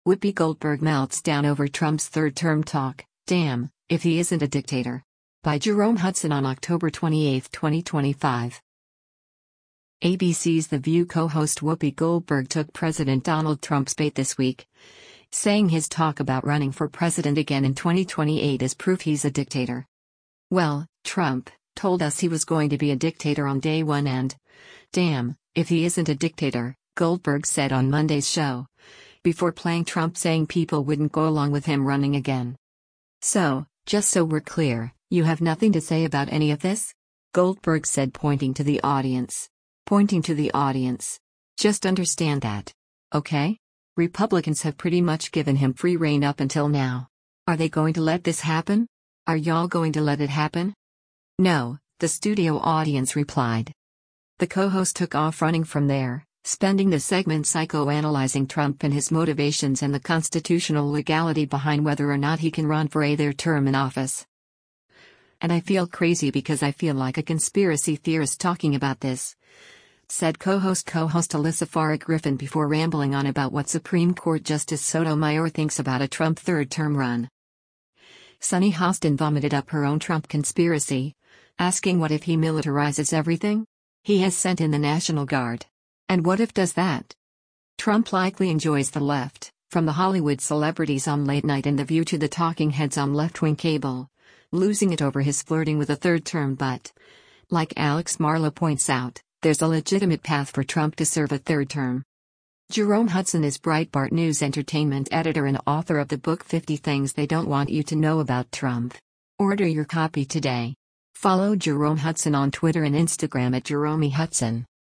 Whoopi Goldberg melts down over Trump's third-term talk, damn, if he isn't a dictator. By Jerome Hudson on October 28, 2025. ABC's The View co-host Whoopi Goldberg took President Donald Trump's bait this week, saying his talk about running for president again in 2028 is proof he's a dictator. Well, Trump told us he was going to be a dictator on day one and, damn, if he isn't a dictator, Goldberg said on Monday's show, before playing Trump saying people wouldn't go along with him running again. So, just so we're clear, you have nothing to say about any of this? Goldberg said, pointing to the audience. Just understand that. Okay? Republicans have pretty much given him free rein up until now. Are they going to let this happen? Are y'all going to let it happen? No, the studio audience replied. The co-host took off running from there, spending the segment psychoanalyzing Trump and his motivations and the constitutional legality behind whether or not he can run for a third term in office. And I feel crazy because I feel like a conspiracy theorist talking about this, said co-host Alyssa Farah Griffin before rambling on about what Supreme Court Justice Sotomayor thinks about a Trump third-term run. Sunny Hostin vomited up her own Trump conspiracy, asking what if he militarizes everything? He has sent in the National Guard. And what if does that? Trump likely enjoys the left, from the Hollywood celebrities on late night and The View to the talking heads on left-wing cable, losing it over his flirting with a third term, but, like Alex Marlow points out, there's a legitimate path for Trump to serve a third term. Jerome Hudson is Breitbart News entertainment editor and author of the book 50 Things They Don't Want You to Know About Trump. Order your copy today. Follow Jerome Hudson on Twitter and Instagram at Jerome Hudson.